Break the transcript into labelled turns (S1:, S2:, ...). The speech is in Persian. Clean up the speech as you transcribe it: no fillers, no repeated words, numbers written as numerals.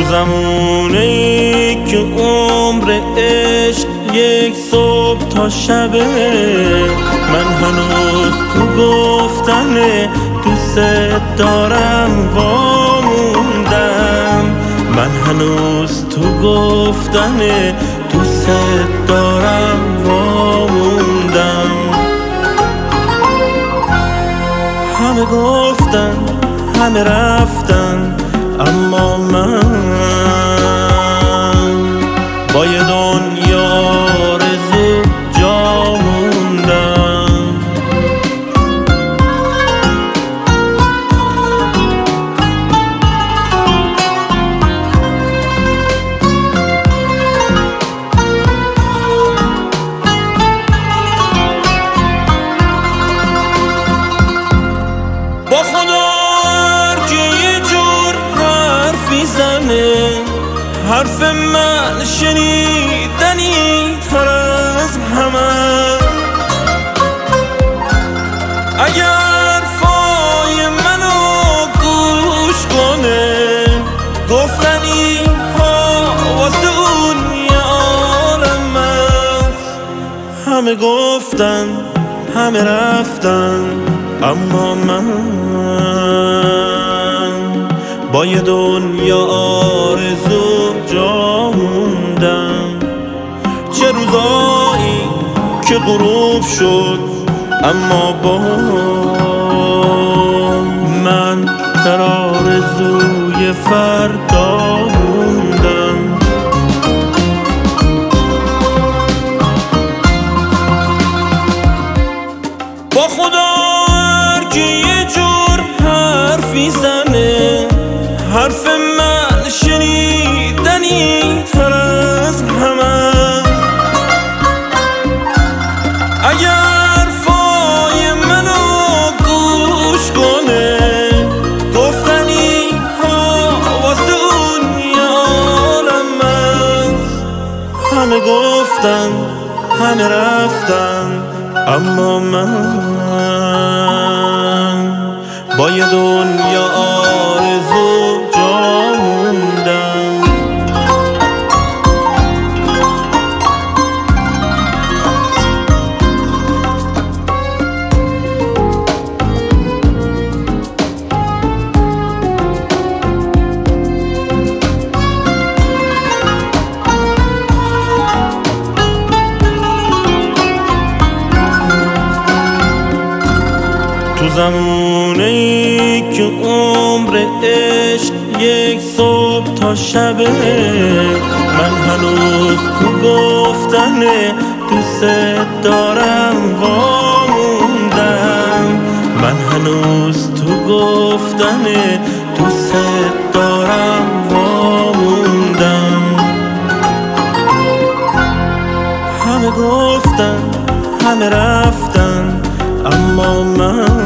S1: تو زمونه‌ای که عمر عشق یک صبح تا شبه، من هنوز تو گفتن دوست دارم واموندم. من هنوز تو گفتن دوست دارم واموندم. همه گفتن همه رفتن، اما من با یه دنیا آرزو جا موندم. با خدا که یه جور حرفی زنه، حرف من شنیدنی تر از همه. اگر فای منو گوش کنه، گفتنی ها واسه اون یه عالم است. همه گفتن همه رفتن، اما من با یه دنیا آرزو جا موندم. چه روزایی که غروب شد، اما با من در آرزوی فردا موندم. با خدا که یه جور حرفی زنه، حرف من شنیدنی تر از همه. اگر فای منو گوش کنه، گفتنی ها واسه اون یه عالم است. همه گفتن همه رفتن، اما من با یه دنیا آرزو جا موندم. تو زمونه‌ای که عمر عشق یک صبح تا شبه، من هنوز تو گفتن دوست دارم واموندم. من هنوز تو گفتن دوست دارم واموندم. همه گفتن همه رفتن، اما من